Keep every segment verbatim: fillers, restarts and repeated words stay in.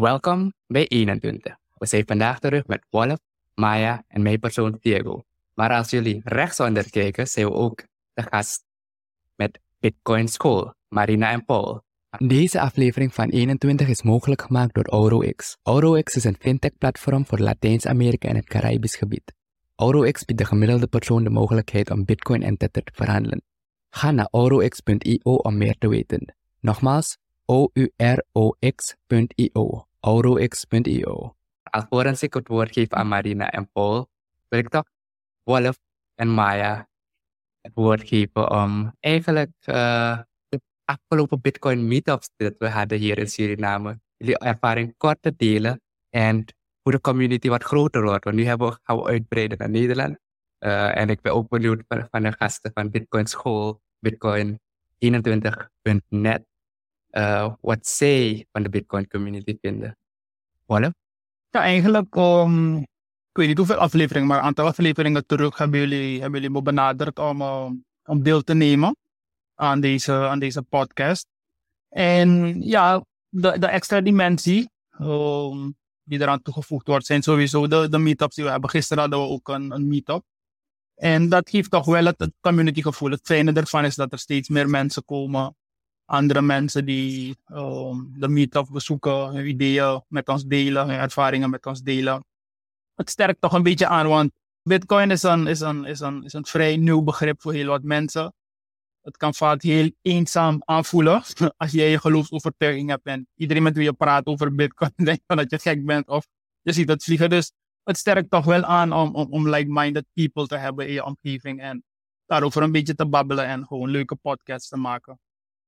Welkom bij eenentwintig. We zijn vandaag terug met Wolf, Maya en mijn persoon Diego. Maar als jullie rechtsonder kijken, zijn we ook de gast met Bitcoin School, Marina en Paul. Deze aflevering van eenentwintig is mogelijk gemaakt door AuroX. AuroX is een fintech-platform voor Latijns-Amerika en het Caribisch gebied. AuroX biedt de gemiddelde persoon de mogelijkheid om Bitcoin en Tether te verhandelen. Ga naar aurox punt io om meer te weten. Nogmaals, O U R O X punt io. aurox punt io. Alvorens ik het woord geef aan Marina en Paul, wil ik toch Wolf en Maya het woord geven om eigenlijk uh, de afgelopen Bitcoin meetups dat we hadden hier in Suriname, jullie ervaring kort te delen en hoe de community wat groter wordt. Want nu hebben we, gaan we uitbreiden naar Nederland. Uh, en ik ben ook benieuwd van, van de gasten van Bitcoin School, Bitcoin eenentwintig punt net. Uh, wat zij van de Bitcoin community vinden. Wolf? Ja, eigenlijk, um, ik weet niet hoeveel afleveringen, maar een aantal afleveringen terug hebben jullie, hebben jullie me benaderd om, uh, om deel te nemen aan deze, aan deze podcast. En ja, de, de extra dimensie um, die eraan toegevoegd wordt, zijn sowieso de, de meetups die we hebben. Gisteren hadden we ook een, een meetup. En dat geeft toch wel het, het community gevoel. Het fijne ervan is dat er steeds meer mensen komen. Andere mensen die um, de meetup bezoeken, hun ideeën met ons delen, hun ervaringen met ons delen. Het sterkt toch een beetje aan, want Bitcoin is een, is een, is een, is een vrij nieuw begrip voor heel wat mensen. Het kan vaak heel eenzaam aanvoelen als jij je geloofsovertuiging hebt en iedereen met wie je praat over Bitcoin denkt dat je gek bent of je ziet het vliegen. Dus het sterkt toch wel aan om, om, om like-minded people te hebben in je omgeving en daarover een beetje te babbelen en gewoon leuke podcasts te maken.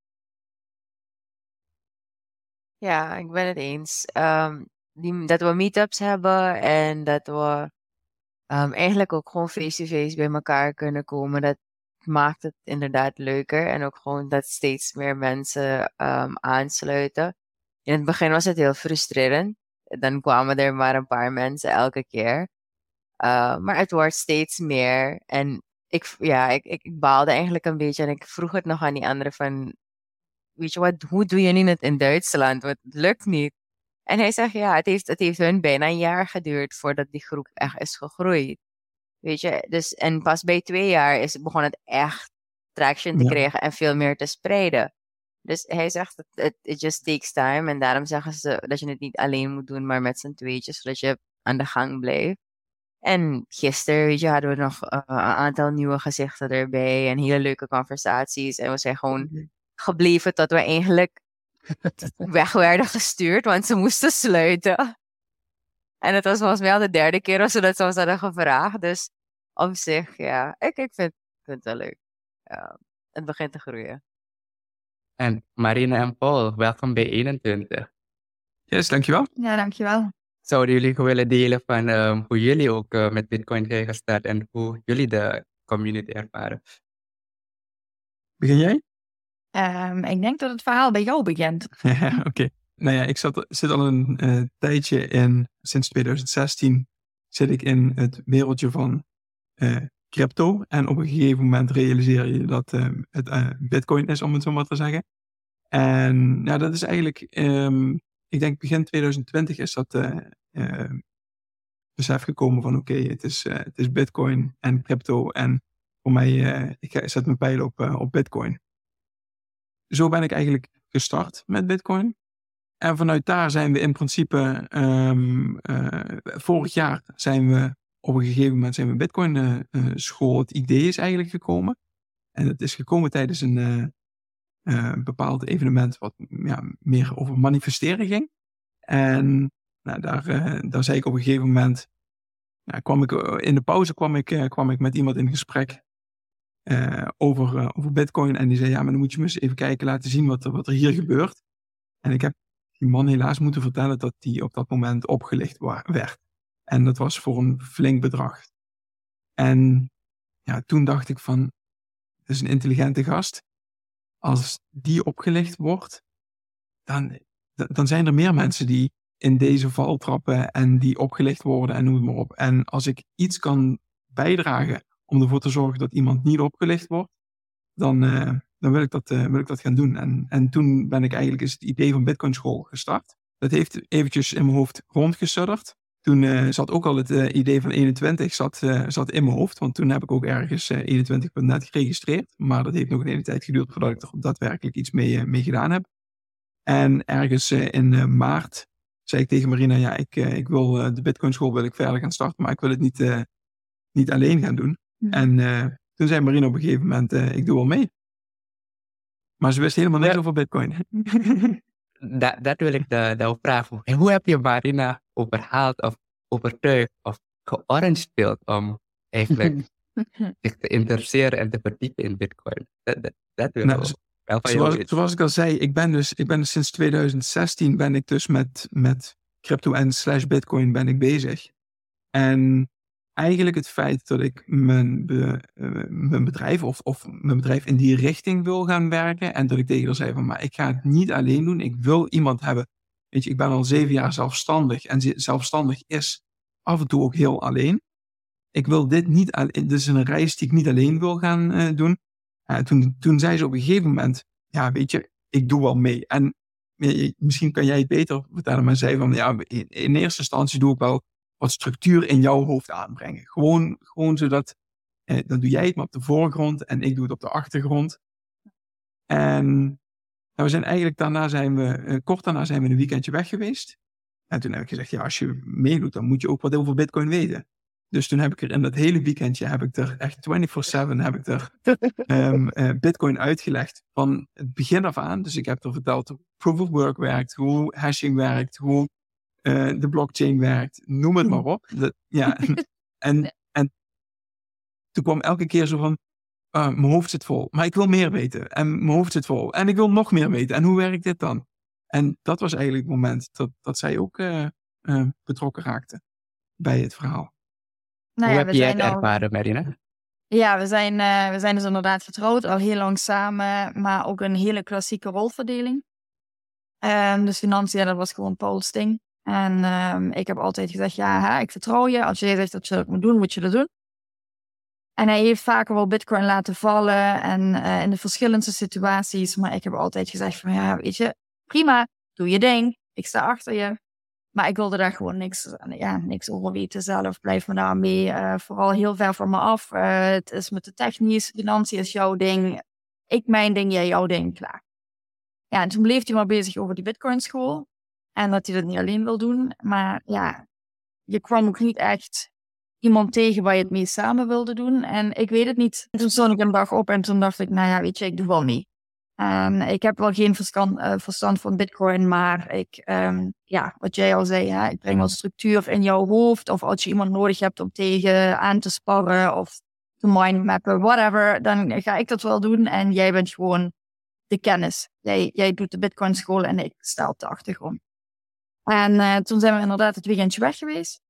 Ja, ik ben het eens. Um, die, dat we meetups hebben en dat we um, eigenlijk ook gewoon face-to-face bij elkaar kunnen komen. Dat maakt het inderdaad leuker. En ook gewoon dat steeds meer mensen um, aansluiten. In het begin was het heel frustrerend. Dan kwamen er maar een paar mensen elke keer. Uh, maar het wordt steeds meer. En ik, ja, ik, ik baalde eigenlijk een beetje. En ik vroeg het nog aan die anderen van... Weet je wat, hoe doe je het in Duitsland? Want het lukt niet. En hij zegt, ja, het heeft, het heeft hun bijna een jaar geduurd voordat die groep echt is gegroeid. Weet je, dus en pas bij twee jaar is, begon het echt traction te Ja. krijgen en veel meer te spreiden. Dus hij zegt, it, it just takes time. En daarom zeggen ze dat je het niet alleen moet doen, maar met z'n tweetjes, zodat je aan de gang blijft. En gisteren, weet je, hadden we nog uh, een aantal nieuwe gezichten erbij en hele leuke conversaties. En we zijn gewoon gebleven tot we eigenlijk weg werden gestuurd, want ze moesten sluiten. En het was volgens mij al de derde keer of ze dat ons hadden gevraagd. Dus op zich, ja, ik, ik vind, vind het wel leuk. Ja, het begint te groeien. En Marina en Paul, welkom bij eenentwintig. Yes, dankjewel. Ja, dankjewel. Zouden jullie gewoon willen delen van um, hoe jullie ook uh, met Bitcoin zijn gestart en hoe jullie de community ervaren? Begin jij? Um, ik denk dat het verhaal bij jou begint. Oké. Okay. Nou ja, ik zat, zit al een uh, tijdje in, sinds twintig zestien zit ik in het wereldje van uh, crypto. En op een gegeven moment realiseer je dat uh, het uh, Bitcoin is, om het zo maar te zeggen. En ja, dat is eigenlijk, um, ik denk begin twintig twintig is dat uh, uh, besef gekomen van oké, okay, het, is, uh, het is Bitcoin en crypto. En voor mij, uh, ik zet mijn pijl op, uh, op Bitcoin. Zo ben ik eigenlijk gestart met Bitcoin. En vanuit daar zijn we in principe, um, uh, vorig jaar zijn we op een gegeven moment zijn we Bitcoin uh, uh, school. Het idee is eigenlijk gekomen. En het is gekomen tijdens een uh, uh, bepaald evenement wat ja, meer over manifesteren ging. En nou, daar, uh, daar zei ik op een gegeven moment, nou, kwam ik, in de pauze kwam ik, uh, kwam ik met iemand in gesprek. Uh, over, uh, over Bitcoin. En die zei, ja, maar dan moet je me eens even kijken, laten zien wat er, wat er hier gebeurt. En ik heb die man helaas moeten vertellen dat die op dat moment opgelicht wa- werd. En dat was voor een flink bedrag. En ja, toen dacht ik van, het is een intelligente gast. Als die opgelicht wordt, dan, dan zijn er meer mensen die in deze val trappen en die opgelicht worden en noem het maar op. En als ik iets kan bijdragen om ervoor te zorgen dat iemand niet opgelicht wordt, dan, uh, dan wil, ik dat, uh, wil ik dat gaan doen. En, en toen ben ik eigenlijk eens het idee van Bitcoin School gestart. dat heeft eventjes in mijn hoofd rondgesudderd. Toen uh, zat ook al het uh, idee van eenentwintig zat, uh, zat in mijn hoofd. Want toen heb ik ook ergens uh, eenentwintig punt net geregistreerd. Maar dat heeft nog een hele tijd geduurd voordat ik er daadwerkelijk iets mee, uh, mee gedaan heb. En ergens uh, in uh, maart zei ik tegen Marina, ja, ik, uh, ik wil uh, de Bitcoin school wil ik verder gaan starten, maar ik wil het niet, uh, niet alleen gaan doen. Mm. En uh, toen zei Marina op een gegeven moment, uh, ik doe wel mee. Maar ze wist helemaal niks ja. over Bitcoin. dat, dat wil ik de, de vragen. En hoe heb je Marina overhaald of overtuigd of georangepeeld om eigenlijk zich te interesseren en te verdiepen in Bitcoin? Dat, dat, dat wil nou, ik wel van zoals, jou zoals ik al zei, ik ben dus, ik ben dus sinds twintig zestien ben ik dus met, met crypto en slash Bitcoin ben ik bezig. En eigenlijk het feit dat ik mijn, be, uh, mijn bedrijf of, of mijn bedrijf in die richting wil gaan werken en dat ik tegen haar zei van, maar ik ga het niet alleen doen. Ik wil iemand hebben. Weet je, ik ben al zeven jaar zelfstandig en zelfstandig is af en toe ook heel alleen. Ik wil dit niet alleen, dit is een reis die ik niet alleen wil gaan uh, doen. Uh, toen, toen zei ze op een gegeven moment, ja, weet je, ik doe wel mee. En uh, misschien kan jij het beter vertellen, maar zei van, ja, in, in eerste instantie doe ik wel wat structuur in jouw hoofd aanbrengen. Gewoon, gewoon zodat, eh, dan doe jij het maar op de voorgrond en ik doe het op de achtergrond. En nou, we zijn eigenlijk daarna zijn we, eh, kort daarna zijn we een weekendje weg geweest. En toen heb ik gezegd, ja, als je meedoet, dan moet je ook wat over Bitcoin weten. Dus toen heb ik er in dat hele weekendje, heb ik er echt vierentwintig zeven, heb ik er um, uh, Bitcoin uitgelegd. Van het begin af aan. Dus ik heb er verteld hoe proof of work werkt, hoe hashing werkt, hoe Uh, de blockchain werkt, noem het maar op. De, ja. en, en toen kwam elke keer zo van, uh, mijn hoofd zit vol, maar ik wil meer weten. En mijn hoofd zit vol, en ik wil nog meer weten. En hoe werkt dit dan? En dat was eigenlijk het moment dat, dat zij ook uh, uh, betrokken raakte bij het verhaal. Nou hoe ja, heb je het al... ervaren, Marina? Ja, we zijn, uh, we zijn dus inderdaad getrouwd, al heel lang samen, maar ook een hele klassieke rolverdeling. Um, dus financiën, dat was gewoon Paul's ding. En um, ik heb altijd gezegd, ja, hè, ik vertrouw je. Als jij zegt dat je dat moet doen, moet je dat doen. En hij heeft vaker wel Bitcoin laten vallen en uh, in de verschillendste situaties. Maar ik heb altijd gezegd van, ja, weet je, prima, doe je ding. Ik sta achter je. Maar ik wilde daar gewoon niks, ja, niks over weten zelf. Blijf me daarmee uh, vooral heel ver van me af. Uh, het is me te technisch. Financiën is jouw ding. Ik mijn ding, jij jouw ding. Klaar. Ja, en toen bleef hij maar bezig over die Bitcoin school. En dat hij dat niet alleen wil doen. Maar ja, je kwam ook niet echt iemand tegen waar je het mee samen wilde doen. En ik weet het niet. Toen stond ik een dag op en toen dacht ik, nou ja, weet je, ik doe wel mee. Um, ik heb wel geen verstand, uh, verstand van Bitcoin, maar ik, um, ja, wat jij al zei, hè, ik breng wel structuur in jouw hoofd. Of als je iemand nodig hebt om tegen aan te sparren of te mindmappen, whatever, dan ga ik dat wel doen. En jij bent gewoon de kennis. Jij, jij doet de Bitcoin school en ik sta op de achtergrond. En uh, toen zijn we inderdaad het weekendje weg geweest.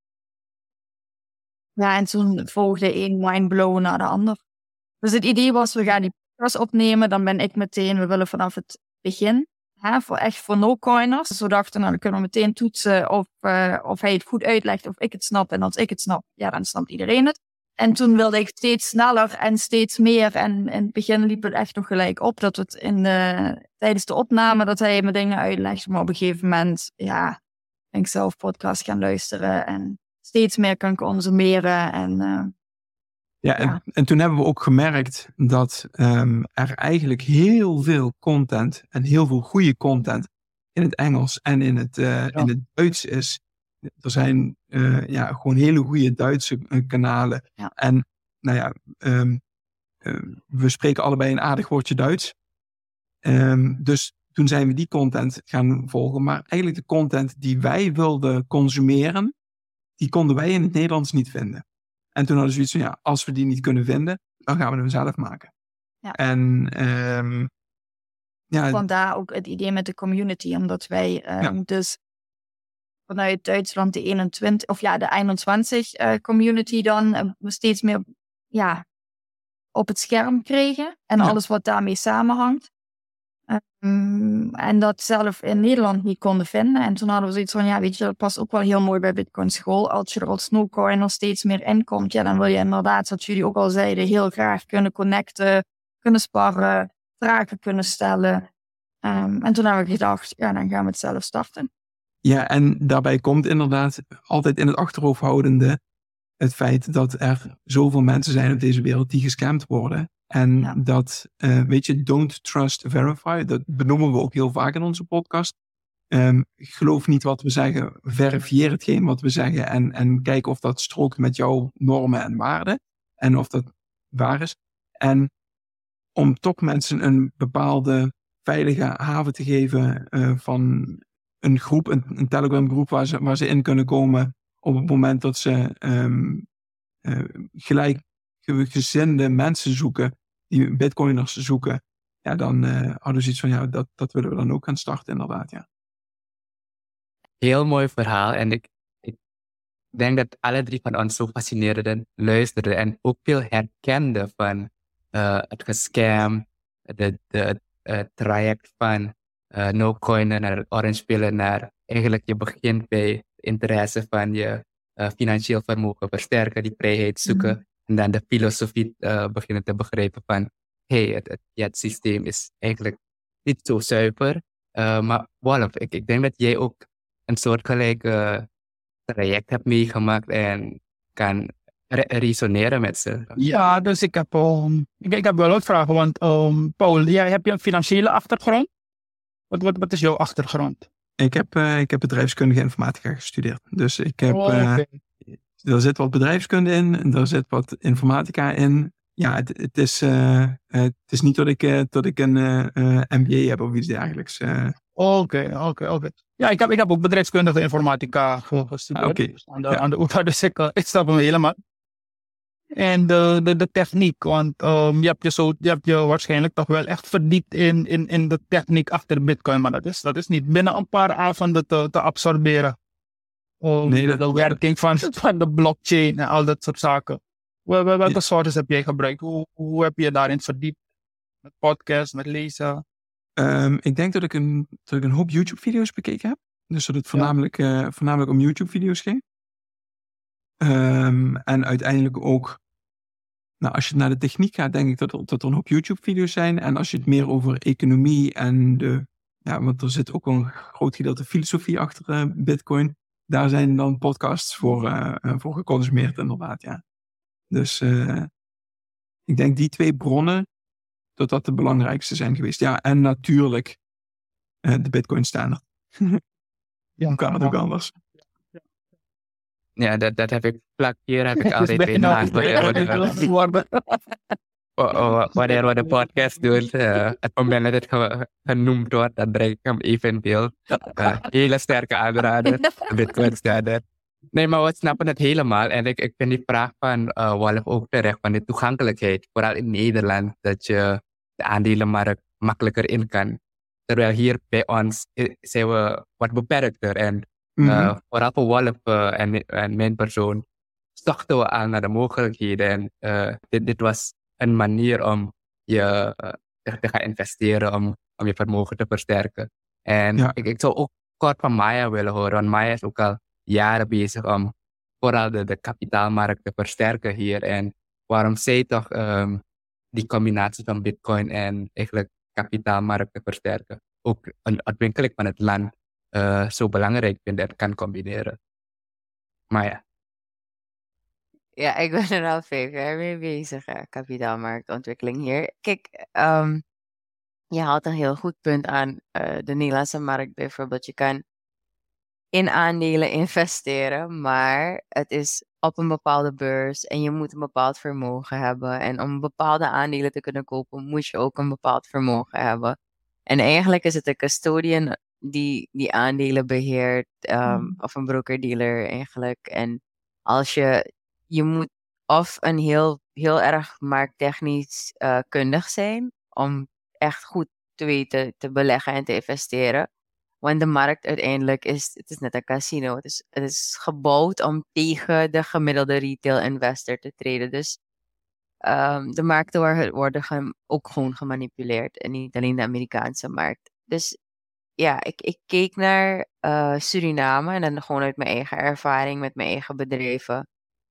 Ja, en toen volgde één mindblow naar de ander. Dus het idee was, we gaan die podcast opnemen. Dan ben ik meteen, we willen vanaf het begin, hè, voor echt voor no-coiners. Dus we dachten, nou, dan kunnen we meteen toetsen of, uh, of hij het goed uitlegt, of ik het snap. En als ik het snap, ja, dan snapt iedereen het. En toen wilde ik steeds sneller en steeds meer. En in het begin liep het echt nog gelijk op. Dat het in de, tijdens de opname, dat hij me dingen uitlegde. Maar op een gegeven moment, ja, ben ik zelf podcast gaan luisteren. En steeds meer kan consumeren. En, uh, ja, en, ja, en toen hebben we ook gemerkt dat um, er eigenlijk heel veel content en heel veel goede content in het Engels en in het, uh, ja. in het Duits is. Er zijn uh, ja, gewoon hele goede Duitse uh, kanalen. Ja. En nou ja, um, uh, we spreken allebei een aardig woordje Duits. Um, dus toen zijn we die content gaan volgen. Maar eigenlijk de content die wij wilden consumeren, die konden wij in het Nederlands niet vinden. En toen hadden we zoiets van, ja, als we die niet kunnen vinden, dan gaan we hem zelf maken. Ja. En um, ja, vandaar ook het idee met de community, omdat wij um, ja. dus vanuit Duitsland de eenentwintig, of ja, de eenentwintig uh, community dan uh, steeds meer ja, op het scherm kregen. En ja. alles wat daarmee samenhangt. Um, en dat zelf in Nederland niet konden vinden. En toen hadden we zoiets van, ja, weet je, dat past ook wel heel mooi bij Bitcoin School. Als je er als no-coin nog steeds meer in komt, ja, dan wil je inderdaad, zoals jullie ook al zeiden, heel graag kunnen connecten, kunnen sparren, vragen kunnen stellen. Um, en toen hebben we gedacht, ja, dan gaan we het zelf starten. Ja, en daarbij komt inderdaad altijd in het achterhoofd houdende het feit dat er zoveel mensen zijn op deze wereld die gescamd worden. En Ja. dat, uh, weet je, don't trust, verify. Dat benoemen we ook heel vaak in onze podcast. Um, geloof niet wat we zeggen. Verifieer hetgeen wat we zeggen. En, en kijk of dat strookt met jouw normen en waarden. En of dat waar is. En om toch mensen een bepaalde veilige haven te geven uh, van een groep, een, een Telegram groep waar ze, waar ze in kunnen komen op het moment dat ze um, uh, gelijkgezinde mensen zoeken, die bitcoiners zoeken, ja, dan uh, hadden we zoiets van, ja, dat, dat willen we dan ook gaan starten, inderdaad, ja. Heel mooi verhaal en ik, ik denk dat alle drie van ons zo fascinerden, luisterden en ook veel herkenden van uh, het gescam, de, de, het uh, traject van uh, no-coin naar het orange pillen, naar eigenlijk je begint bij interesse van je uh, financieel vermogen versterken, die vrijheid zoeken mm-hmm. en dan de filosofie uh, beginnen te begrijpen van hey, het, het, ja, het systeem is eigenlijk niet zo zuiver. Uh, maar Wolf, ik, ik denk dat jij ook een soortgelijk uh, traject hebt meegemaakt en kan re- resoneren met ze. Ja, dus ik heb, um, ik, ik heb wel wat vragen, want um, Paul, jij hebt je een financiële achtergrond? Wat, wat, wat is jouw achtergrond? Ik heb, uh, ik heb bedrijfskundige informatica gestudeerd. Dus ik heb, oh, okay. uh, er zit wat bedrijfskunde in, er zit wat informatica in. Ja, het, het, is, uh, het is niet dat ik, uh, dat ik een uh, uh, M B A heb of iets dergelijks. Uh. Oké, oké, oké. Ja, ik heb, ik heb ook bedrijfskundige informatica gestudeerd. Ah, okay. Dus aan de, ja. aan de U vA, dus ik, uh, ik snap hem helemaal. En de, de, de techniek, want um, je, hebt je, zo, je hebt je waarschijnlijk toch wel echt verdiept in, in, in de techniek achter Bitcoin, maar dat is, dat is niet binnen een paar avonden te, te absorberen. Um, nee, dat, de werking van, van de blockchain en al dat soort zaken. Welke ja. sources heb jij gebruikt? Hoe, hoe heb je daarin verdiept? Met podcasts, met lezen? Um, ik denk dat ik, een, dat ik een hoop YouTube-video's bekeken heb. Dus dat het voornamelijk, ja. uh, voornamelijk om YouTube-video's ging. Um, en uiteindelijk ook, nou, als je naar de techniek gaat, denk ik dat er, dat er een hoop YouTube-video's zijn. En als je het meer over economie en de, ja, want er zit ook een groot gedeelte filosofie achter uh, Bitcoin. Daar zijn dan podcasts voor, uh, voor geconsumeerd, inderdaad, ja. Dus uh, ik denk die twee bronnen, dat dat de belangrijkste zijn geweest. Ja, en natuurlijk uh, de Bitcoin standaard. Ja, hoe kan het ook anders? Ja, dat, dat heb ik vlak hier heb ik altijd bij naast wanneer we de podcast doen. Uh, het moment dat het ge- genoemd wordt, dan breng ik hem even in beeld. Uh, hele sterke aanrader, Bitcoin standaard. Nee, maar we snappen het helemaal. En ik, ik vind die vraag van uh, Wolf ook terecht, van de toegankelijkheid. Vooral in Nederland, dat je de aandelenmarkt makkelijker in kan. Terwijl hier bij ons zijn we wat beperkter. En mm-hmm. uh, vooral voor Wolf uh, en, en mijn persoon zochten we aan naar de mogelijkheden. En uh, dit, dit was een manier om je uh, te, te gaan investeren, om, om je vermogen te versterken. En ja. ik, ik zou ook kort van Maya willen horen, want Maya is ook al jaren bezig om vooral de, de kapitaalmarkt te versterken hier. En waarom zij toch um, die combinatie van Bitcoin en eigenlijk kapitaalmarkt te versterken, ook een ontwikkeling van het land uh, zo belangrijk vindt en kan combineren. Maya. Ja, ik ben er al vijf jaar mee bezig, hè, kapitaalmarktontwikkeling hier. Kijk, um, je haalt een heel goed punt aan uh, de Nederlandse markt bijvoorbeeld. Je kan in aandelen investeren, maar het is op een bepaalde beurs en je moet een bepaald vermogen hebben. En om bepaalde aandelen te kunnen kopen, moet je ook een bepaald vermogen hebben. En eigenlijk is het een custodian die die aandelen beheert, um, mm. of een broker-dealer eigenlijk. En als je, je moet of een heel, heel erg markttechnisch uh, kundig zijn om echt goed te weten te beleggen en te investeren. Want de markt uiteindelijk is, het is net een casino. Het is, het is gebouwd om tegen de gemiddelde retail investor te treden. Dus um, de markten worden, worden ge, ook gewoon gemanipuleerd. En niet alleen de Amerikaanse markt. Dus ja, ik, ik keek naar uh, Suriname. En dan gewoon uit mijn eigen ervaring met mijn eigen bedrijven.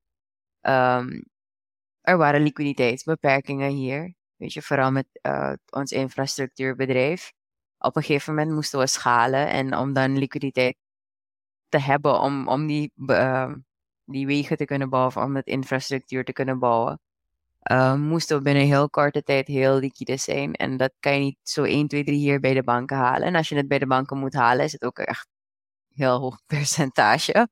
Um, er waren liquiditeitsbeperkingen hier. Weet je, vooral met uh, ons infrastructuurbedrijf. Op een gegeven moment moesten we schalen en om dan liquiditeit te hebben om, om die, uh, die wegen te kunnen bouwen, of om het infrastructuur te kunnen bouwen, uh, moesten we binnen heel korte tijd heel liquide zijn. En dat kan je niet zo één, twee, drie hier bij de banken halen. En als je het bij de banken moet halen, is het ook echt een heel hoog percentage.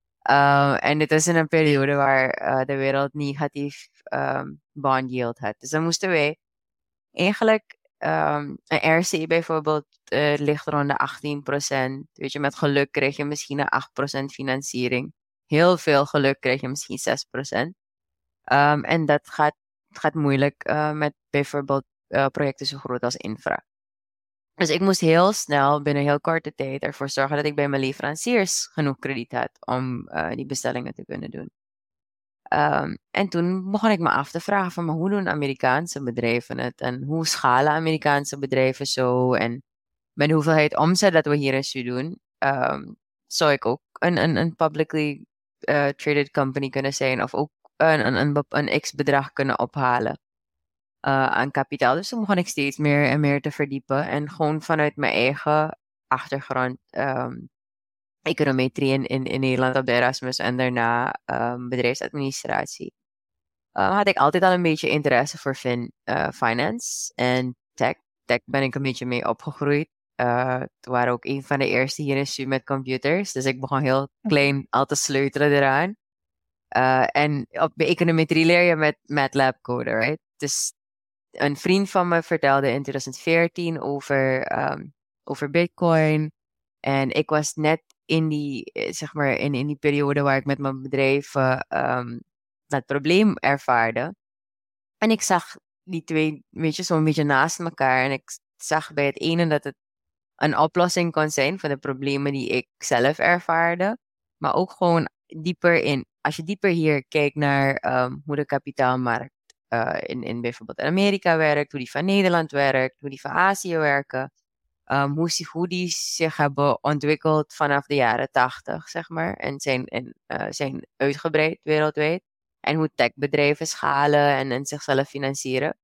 Uh, en dit is in een periode waar uh, de wereld negatief um, bond yield had. Dus dan moesten wij eigenlijk um, een R C bijvoorbeeld uh, ligt rond de achttien procent. Weet je, met geluk krijg je misschien een acht procent financiering. Heel veel geluk krijg je misschien zes procent. Um, en dat gaat, gaat moeilijk uh, met bijvoorbeeld uh, projecten zo groot als infra. Dus ik moest heel snel, binnen heel korte tijd, ervoor zorgen dat ik bij mijn leveranciers genoeg krediet had om uh, die bestellingen te kunnen doen. Um, en toen begon ik me af te vragen van, maar hoe doen Amerikaanse bedrijven het? En hoe schalen Amerikaanse bedrijven zo? En met de hoeveelheid omzet dat we hier in Su doen, um, zou ik ook een, een, een publicly uh, traded company kunnen zijn of ook een, een, een, een x-bedrag kunnen ophalen. Uh, aan kapitaal. Dus toen begon ik steeds meer en meer te verdiepen. En gewoon vanuit mijn eigen achtergrond, um, econometrie in, in, in Nederland op de Erasmus en daarna um, bedrijfsadministratie, uh, had ik altijd al een beetje interesse voor fin, uh, finance en tech. Tech ben ik een beetje mee opgegroeid. Uh, het waren ook een van de eerste hier in Su met computers. Dus ik begon heel klein al te sleutelen eraan. Uh, en op de econometrie leer je met MATLAB code, right? Dus een vriend van me vertelde in twintig veertien over, um, over Bitcoin. En ik was net in die, zeg maar, in, in die periode waar ik met mijn bedrijf uh, um, dat probleem ervaarde. En ik zag die twee, weet je, zo'n beetje naast elkaar. En ik zag bij het ene dat het een oplossing kon zijn voor de problemen die ik zelf ervaarde. Maar ook gewoon dieper in, als je dieper hier kijkt naar um, hoe de kapitaalmarkt Uh, in, in bijvoorbeeld Amerika werkt, hoe die van Nederland werkt, hoe die van Azië werken, um, hoe, hoe die zich hebben ontwikkeld vanaf de jaren tachtig, zeg maar, en zijn, en, uh, zijn uitgebreid wereldwijd, en hoe techbedrijven schalen en, en zichzelf financieren.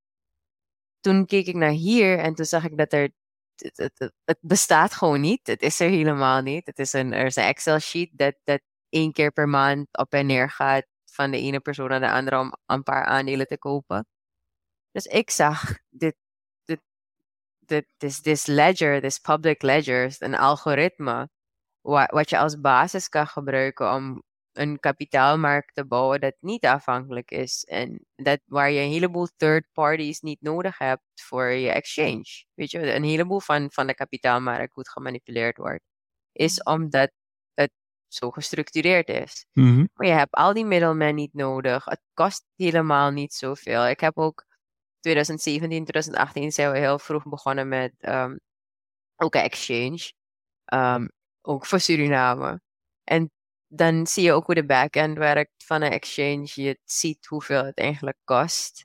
Toen keek ik naar hier en toen zag ik dat er, het, het, het, het bestaat gewoon niet, het is er helemaal niet. Het is een, er is een Excel-sheet dat, dat één keer per maand op en neer gaat van de ene persoon naar de andere om een paar aandelen te kopen. Dus ik zag dit, dit, dit, this, this ledger, this public ledger, een algoritme, wa, wat je als basis kan gebruiken om een kapitaalmarkt te bouwen dat niet afhankelijk is en dat waar je een heleboel third parties niet nodig hebt voor je exchange. Weet je, een heleboel van, van de kapitaalmarkt goed gemanipuleerd wordt, is omdat het zo gestructureerd is. Mm-hmm. Maar je hebt al die middlemen niet nodig. Het kost helemaal niet zoveel. Ik heb ook twintig zeventien, twintig achttien zijn we heel vroeg begonnen met um, ook een exchange. Um, ook voor Suriname. En dan zie je ook hoe de backend werkt van een exchange. Je ziet hoeveel het eigenlijk kost.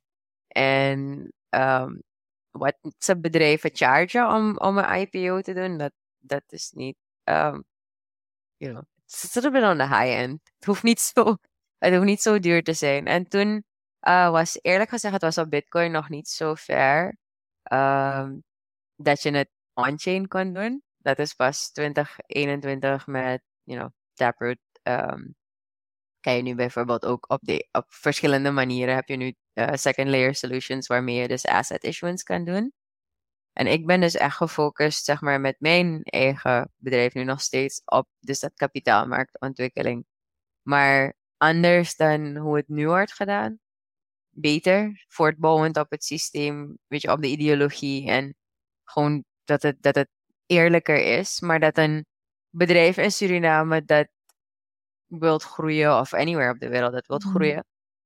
En um, wat ze bedrijven chargen om, om een I P O te doen, dat, dat is niet, um, you know, it's a little bit on the high end. Het hoeft niet zo, het hoeft niet zo duur te zijn. En toen uh, was, eerlijk gezegd, het was op Bitcoin nog niet zo ver um, dat je het on-chain kon doen. Dat is pas twintig eenentwintig met, you know, Taproot. Um, kan je nu bijvoorbeeld ook op, de, op verschillende manieren heb je nu uh, second layer solutions waarmee je dus asset issuance kan doen. En ik ben dus echt gefocust, zeg maar, met mijn eigen bedrijf nu nog steeds op dus dat kapitaalmarktontwikkeling. Maar anders dan hoe het nu wordt gedaan. Beter, voortbouwend op het systeem, weet je, op de ideologie en gewoon dat het, dat het eerlijker is. Maar dat een bedrijf in Suriname dat wilt groeien, of anywhere op de wereld dat wilt groeien,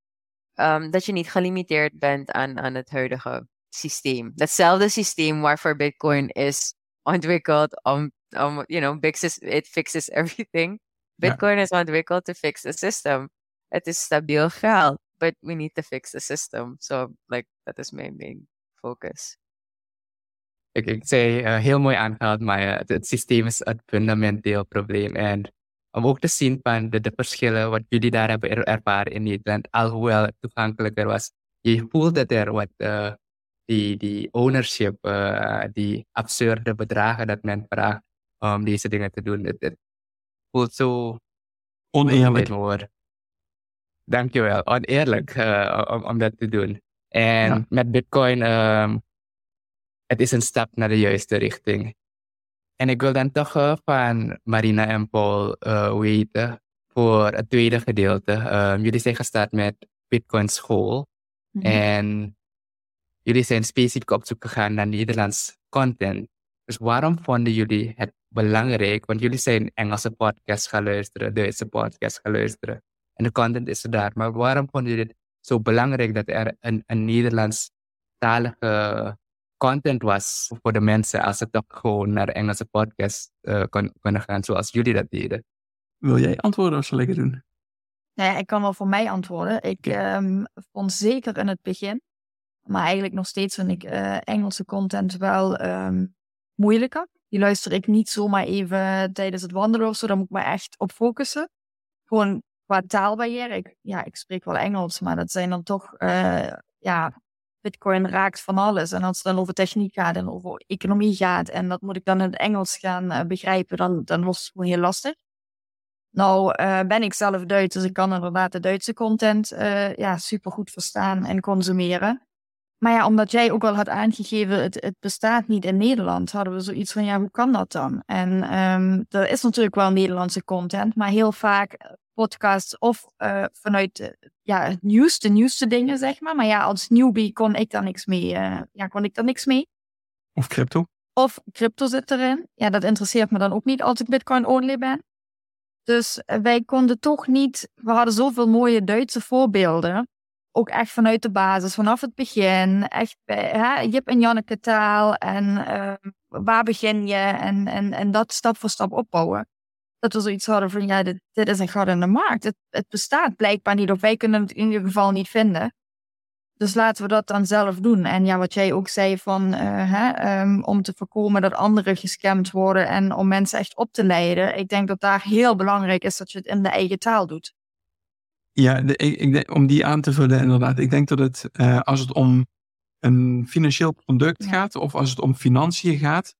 um, dat je niet gelimiteerd bent aan, aan het huidige systeem. Datzelfde systeem waarvoor Bitcoin is ontwikkeld om, om you know, fixes, it fixes everything. Bitcoin ja. is ontwikkeld to fix the system. Het is stabiel geld, but we need to fix the system. So, like, that is my main focus. Ik, ik zei uh, heel mooi aangehaald, maar uh, het, het systeem is het fundamenteel probleem. En om ook te zien van de, de verschillen wat jullie daar hebben er, ervaren in Nederland, alhoewel het toegankelijker was. Je voelt dat er wat uh, die, die ownership, uh, die absurde bedragen dat men vraagt om deze dingen te doen. Het, het, voelt zo Oneerlijk. Hoor. Dankjewel. Oneerlijk uh, om, om dat te doen. En Ja. met Bitcoin, um, het is een stap naar de juiste richting. En ik wil dan toch uh, van Marina en Paul uh, weten voor het tweede gedeelte. Um, jullie zijn gestart met Bitcoin School. Mm-hmm. En jullie zijn specifiek op zoek gegaan naar Nederlands content. Dus waarom vonden jullie het belangrijk? Want jullie zijn Engelse podcasts gaan luisteren, Duitse podcasts gaan luisteren. En de content is er daar. Maar waarom vonden jullie het zo belangrijk dat er een, een Nederlandstalige content was voor de mensen als ze toch gewoon naar de Engelse podcast uh, kon, konden gaan zoals jullie dat deden? Wil jij antwoorden of zal ik het doen? Nou ja, ik kan wel voor mij antwoorden. Ik um, vond zeker in het begin, maar eigenlijk nog steeds vind ik uh, Engelse content wel um, moeilijker. Die luister ik niet zomaar even tijdens het wandelen of zo. Daar moet ik me echt op focussen. Gewoon qua taalbarrière. Ik, ja, ik spreek wel Engels, maar dat zijn dan toch... Uh, ja, Bitcoin raakt van alles. En als het dan over techniek gaat en over economie gaat... en dat moet ik dan in het Engels gaan uh, begrijpen... dan, dan wordt het gewoon heel lastig. Nou uh, ben ik zelf Duits, dus ik kan inderdaad de Duitse content... Uh, ja, supergoed verstaan en consumeren. Maar ja, omdat jij ook al had aangegeven... het, het bestaat niet in Nederland... hadden we zoiets van, ja, hoe kan dat dan? En um, er is natuurlijk wel Nederlandse content... maar heel vaak podcasts of uh, vanuit uh, ja, het nieuws, de nieuwste dingen, zeg maar. Maar ja, als newbie kon ik daar niks mee. Uh, ja, kon ik daar niks mee. Of crypto? Of crypto zit erin. Ja, dat interesseert me dan ook niet als ik Bitcoin only ben. Dus uh, wij konden toch niet... We hadden zoveel mooie Duitse voorbeelden. Ook echt vanuit de basis, vanaf het begin. Echt bij hè, Jip en Janneke taal. En uh, waar begin je? En, en, en dat stap voor stap opbouwen. Dat we zoiets hadden van, ja, dit, dit is een gat in de markt. Het, het bestaat blijkbaar niet, of wij kunnen het in ieder geval niet vinden. Dus laten we dat dan zelf doen. En ja, wat jij ook zei van, uh, hè, um, om te voorkomen dat anderen gescamd worden en om mensen echt op te leiden. Ik denk dat daar heel belangrijk is dat je het in de eigen taal doet. Ja, de, ik, ik denk, om die aan te vullen inderdaad. Ik denk dat het, uh, als het om een financieel product Ja. gaat, of als het om financiën gaat,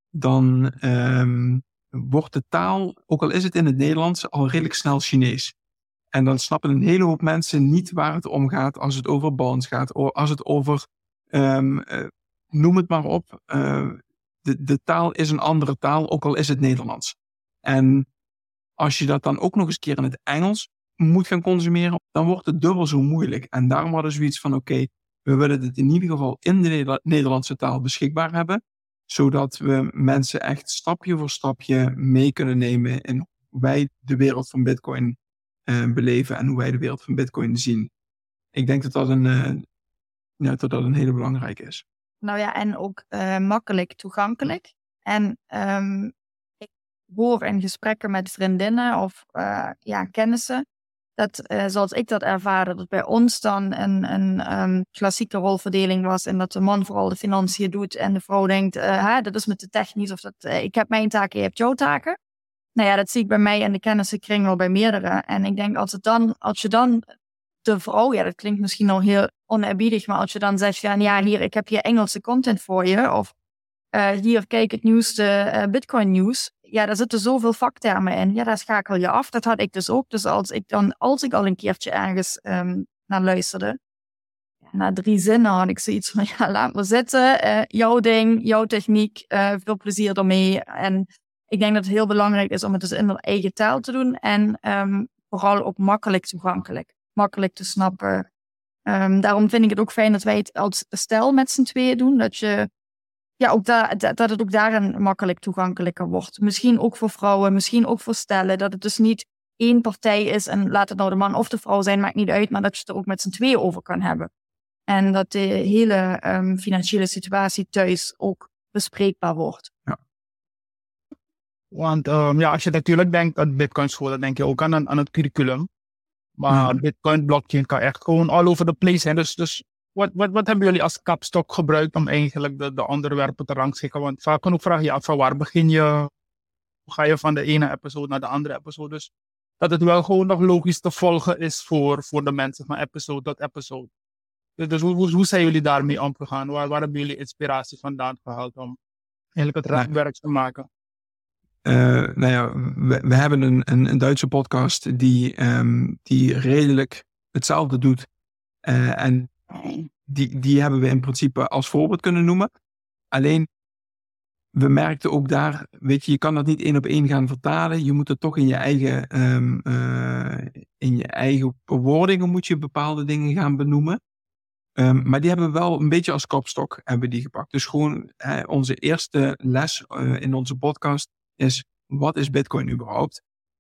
dan um, wordt de taal, ook al is het in het Nederlands, al redelijk snel Chinees. En dan snappen een hele hoop mensen niet waar het om gaat als het over bonds gaat, of als het over, um, uh, noem het maar op, uh, de, de taal is een andere taal, ook al is het Nederlands. En als je dat dan ook nog eens keer in het Engels moet gaan consumeren, dan wordt het dubbel zo moeilijk. En daarom hadden we zoiets van, oké, okay, we willen het in ieder geval in de Nederlandse taal beschikbaar hebben, zodat we mensen echt stapje voor stapje mee kunnen nemen in hoe wij de wereld van Bitcoin uh, beleven en hoe wij de wereld van Bitcoin zien. Ik denk dat dat een, uh, ja, dat dat een hele belangrijke is. Nou ja, en ook uh, makkelijk toegankelijk. En um, ik hoor in gesprekken met vriendinnen of uh, ja, kennissen, dat uh, zoals ik dat ervaarde, dat bij ons dan een, een um, klassieke rolverdeling was en dat de man vooral de financiën doet en de vrouw denkt, uh, dat is met de technisch of dat, uh, ik heb mijn taken, je hebt jouw taken. Nou ja, dat zie ik bij mij en de kennissenkring wel bij meerdere. En ik denk als, het dan, als je dan de vrouw, ja dat klinkt misschien al heel oneerbiedig, maar als je dan zegt, ja, ja hier, ik heb hier Engelse content voor je, of uh, hier, kijk het nieuwste uh, Bitcoin nieuws. Ja, daar zitten zoveel vaktermen in. Ja, daar schakel je af. Dat had ik dus ook. Dus als ik dan, als ik al een keertje ergens um, naar luisterde, ja, na drie zinnen had ik zoiets van, ja, laat me zitten. Uh, jouw ding, jouw techniek, uh, veel plezier ermee. En ik denk dat het heel belangrijk is om het dus in de eigen taal te doen. En um, vooral ook makkelijk toegankelijk. Makkelijk te snappen. Um, daarom vind ik het ook fijn dat wij het als stel met z'n tweeën doen. Dat je Ja, ook daar, dat het ook daarin makkelijk toegankelijker wordt. Misschien ook voor vrouwen, misschien ook voor stellen. Dat het dus niet één partij is en laat het nou de man of de vrouw zijn, maakt niet uit. Maar dat je het er ook met z'n tweeën over kan hebben. En dat de hele um, financiële situatie thuis ook bespreekbaar wordt. Ja. Want um, ja, als je natuurlijk denkt aan Bitcoin school, dan denk je ook aan, aan het curriculum. Maar mm. Bitcoin blockchain kan echt gewoon all over the place zijn. Dus, dus Wat, wat, wat hebben jullie als kapstok gebruikt om eigenlijk de, de onderwerpen te rangschikken? Want vaak genoeg vraag je af van waar begin je? Hoe ga je van de ene episode naar de andere episode? Dus dat het wel gewoon nog logisch te volgen is voor, voor de mensen van episode tot episode. Dus, dus hoe, hoe, hoe zijn jullie daarmee omgegaan? Waar, waar hebben jullie inspiratie vandaan gehaald om eigenlijk het raamwerk te maken? Uh, nou ja, we, we hebben een, een, een Duitse podcast die, um, die redelijk hetzelfde doet. Uh, en die, die hebben we in principe als voorbeeld kunnen noemen. Alleen, we merkten ook daar, weet je, je kan dat niet één op één gaan vertalen. Je moet het toch in je eigen, um, uh, in je eigen bewoordingen moet je bepaalde dingen gaan benoemen. Um, maar die hebben we wel een beetje als kopstok hebben die gepakt. Dus gewoon uh, onze eerste les uh, in onze podcast is, wat is Bitcoin überhaupt?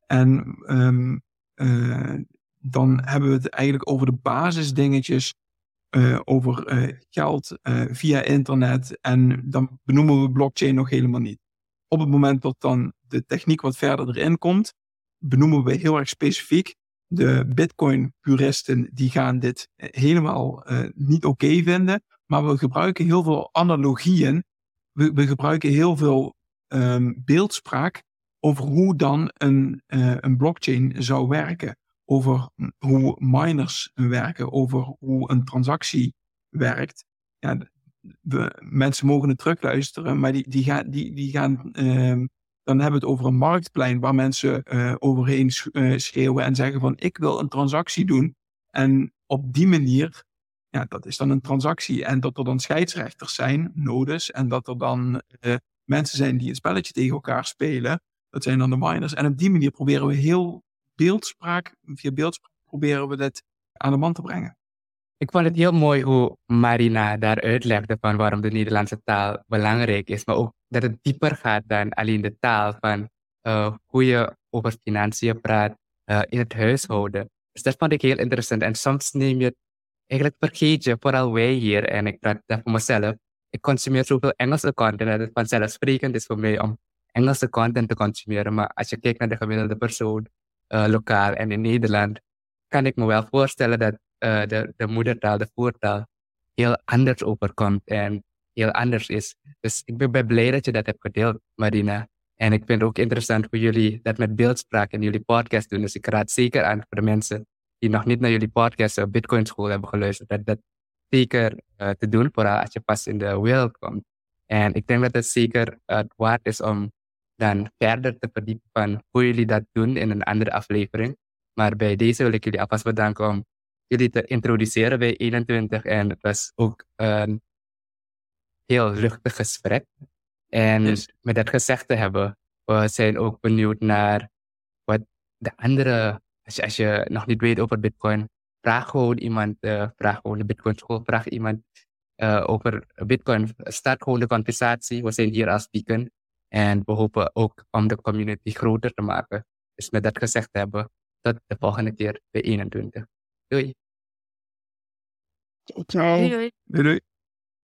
En um, uh, dan hebben we het eigenlijk over de basisdingetjes, uh, over uh, geld uh, via internet. En dan benoemen we blockchain nog helemaal niet. Op het moment dat dan de techniek wat verder erin komt, benoemen we heel erg specifiek. De Bitcoin-puristen die gaan dit helemaal uh, niet oké okay vinden. Maar we gebruiken heel veel analogieën. We, we gebruiken heel veel um, beeldspraak over hoe dan een, uh, een blockchain zou werken. Over hoe miners werken. Over hoe een transactie werkt. Ja, we, mensen mogen het terugluisteren. Maar die, die, gaan, die, die gaan... Uh, Dan hebben we het over een marktplein waar mensen uh, overheen sch- uh, schreeuwen en zeggen van ik wil een transactie doen. En op die manier, ja, dat is dan een transactie. En dat er dan scheidsrechters zijn, nodes, en dat er dan uh, mensen zijn die een spelletje tegen elkaar spelen. Dat zijn dan de miners. En op die manier proberen we heel beeldspraak, via beeldspraak proberen we dit aan de man te brengen. Ik vond het heel mooi hoe Marina daar uitlegde van waarom de Nederlandse taal belangrijk is, maar ook dat het dieper gaat dan alleen de taal van uh, hoe je over financiën praat uh, in het huishouden. Dus dat vond ik heel interessant. En soms neem je het, eigenlijk vergeet je, vooral wij hier, en ik praat dat voor mezelf, ik consumeer zoveel Engelse content dat het vanzelfsprekend is voor mij om Engelse content te consumeren. Maar als je kijkt naar de gemiddelde persoon, uh, lokaal en in Nederland, kan ik me wel voorstellen dat Uh, de, de moedertaal, de voertaal, heel anders overkomt en heel anders is. Dus ik ben, ben blij dat je dat hebt gedeeld, Marina. En ik vind het ook interessant hoe jullie dat met beeldspraak in jullie podcast doen. Dus ik raad zeker aan voor de mensen die nog niet naar jullie podcast of Bitcoin School hebben geluisterd, dat dat zeker uh, te doen, vooral als je pas in de wereld komt. En ik denk dat het zeker uh, waard is om dan verder te verdiepen van hoe jullie dat doen in een andere aflevering. Maar bij deze wil ik jullie alvast bedanken om jullie te introduceren bij eenentwintig. En het was ook een heel luchtig gesprek. En Yes. met dat gezegd te hebben, we zijn ook benieuwd naar wat de andere, als je, als je nog niet weet over Bitcoin, vraag gewoon iemand, uh, vraag gewoon de Bitcoin School, vraag iemand uh, over Bitcoin. Start gewoon de conversatie. We zijn hier als Beacon. En we hopen ook om de community groter te maken. Dus met dat gezegd te hebben, tot de volgende keer bij eenentwintig. Doei. Ciao. Doei doei. Doei doei.